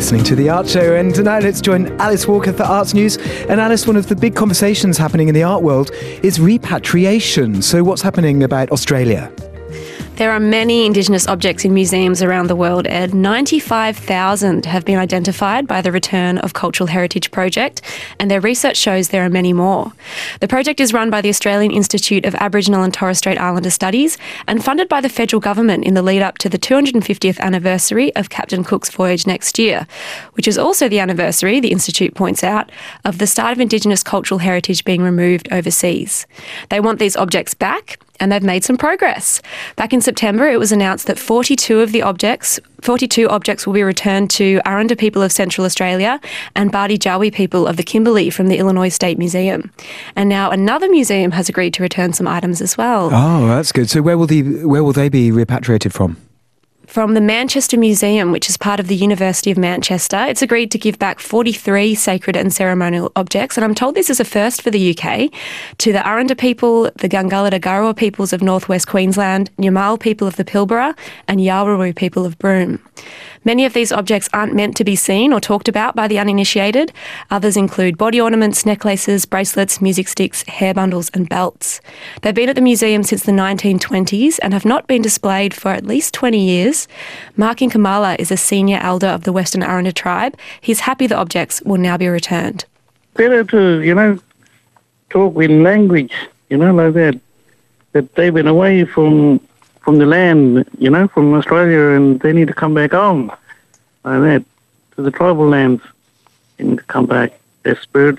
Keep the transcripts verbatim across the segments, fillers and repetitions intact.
listening to The Art Show, and now let's join Alice Walker for Arts News. And Alice, one of the big conversations happening in the art world is repatriation. So what's happening about Australia? There are many Indigenous objects in museums around the world, Ed. ninety-five thousand have been identified by the Return of Cultural Heritage Project, and their research shows there are many more. The project is run by the Australian Institute of Aboriginal and Torres Strait Islander Studies and funded by the federal government in the lead up to the two hundred fiftieth anniversary of Captain Cook's voyage next year, which is also the anniversary, the Institute points out, of the start of Indigenous cultural heritage being removed overseas. They want these objects back, and they've made some progress. Back in September, it was announced that forty-two of the objects, forty-two objects will be returned to Aranda people of Central Australia and Bardi Jawi people of the Kimberley from the Illinois State Museum. And now another museum has agreed to return some items as well. Oh, that's good. So where will the where will they be repatriated from? From the Manchester Museum, which is part of the University of Manchester. It's agreed to give back forty-three sacred and ceremonial objects, and I'm told this is a first for the U K, to the Aranda people, the Gangala-Dagarawa peoples of northwest Queensland, Nyamal people of the Pilbara, and Yawuru people of Broome. Many of these objects aren't meant to be seen or talked about by the uninitiated. Others include body ornaments, necklaces, bracelets, music sticks, hair bundles and belts. They've been at the museum since the nineteen twenties and have not been displayed for at least twenty years. Markin Kamala is a senior elder of the Western Aranda tribe. He's happy the objects will now be returned. Better to, you know, talk in language, you know, like that, that they've been away from from the land, you know, from Australia, and they need to come back home, like that, to the tribal lands. They need to come back. Their spirits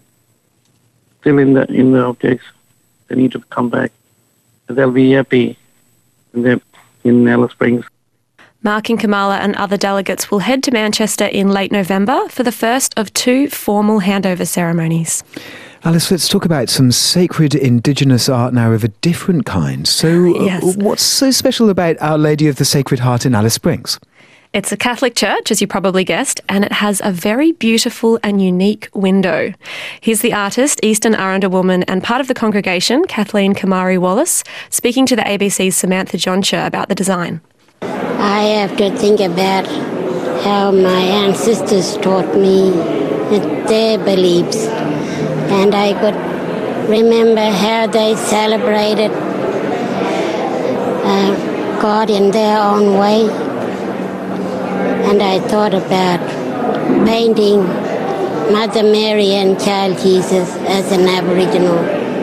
still in the in the objects. They need to come back. They'll be happy in, their, in Alice Springs. Markin Kamala and other delegates will head to Manchester in late November for the first of two formal handover ceremonies. Alice, let's talk about some sacred Indigenous art now of a different kind. So Yes. what's so special about Our Lady of the Sacred Heart in Alice Springs? It's a Catholic church, as you probably guessed, and it has a very beautiful and unique window. Here's the artist, Eastern Aranda woman and part of the congregation, Kathleen Kamari Wallace, speaking to the A B C's Samantha Johnsher about the design. I have to think about how my ancestors taught me their beliefs. And I could remember how they celebrated uh, God in their own way. And I thought about painting Mother Mary and Child Jesus as an Aboriginal.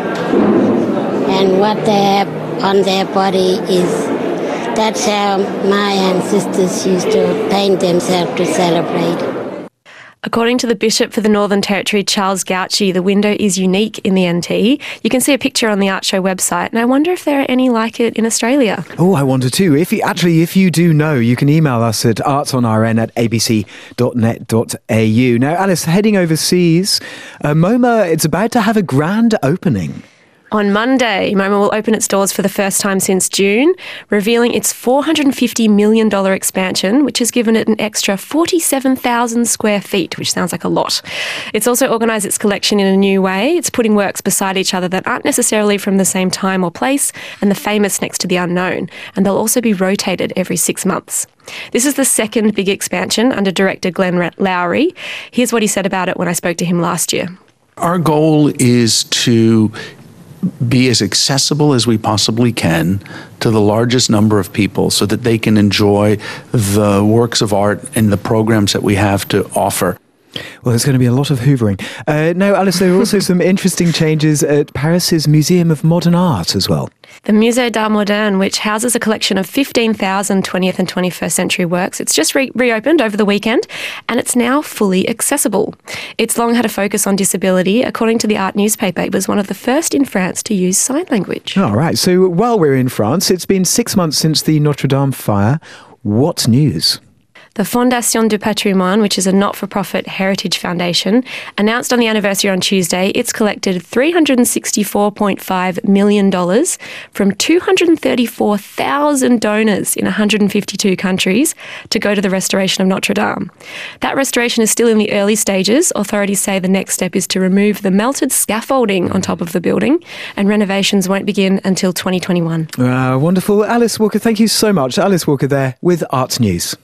And what they have on their body is, that's how my ancestors used to paint themselves to celebrate. According to the Bishop for the Northern Territory, Charles Gauci, the window is unique in the N T. You can see a picture on the Art Show website, and I wonder if there are any like it in Australia. Oh, I wonder too. If you, actually, if you do know, you can email us at artsonrn at a b c dot net dot a u. Now, Alice, heading overseas, uh, MoMA, it's about to have a grand opening. On Monday, MoMA will open its doors for the first time since June, revealing its four hundred fifty million dollars expansion, which has given it an extra forty-seven thousand square feet, which sounds like a lot. It's also organised its collection in a new way. It's putting works beside each other that aren't necessarily from the same time or place, and the famous next to the unknown, and they'll also be rotated every six months. This is the second big expansion under director Glenn Lowry. Here's what he said about it when I spoke to him last year. Our goal is to be as accessible as we possibly can to the largest number of people so that they can enjoy the works of art and the programs that we have to offer. Well, there's going to be a lot of hoovering. Uh, now, Alice, there are also some interesting changes at Paris's Museum of Modern Art as well. The Musée d'Art Moderne, which houses a collection of fifteen thousand twentieth and twenty-first century works, it's just re- reopened over the weekend, and it's now fully accessible. It's long had a focus on disability. According to the Art newspaper, it was one of the first in France to use sign language. All right, so while we're in France, it's been six months since the Notre Dame fire. What's news? The Fondation du Patrimoine, which is a not-for-profit heritage foundation, announced on the anniversary on Tuesday it's collected three hundred sixty-four point five million dollars from two hundred thirty-four thousand donors in one hundred fifty-two countries to go to the restoration of Notre Dame. That restoration is still in the early stages. Authorities say the next step is to remove the melted scaffolding on top of the building, and renovations won't begin until twenty twenty-one. Uh, wonderful. Alice Walker, thank you so much. Alice Walker there with Arts News.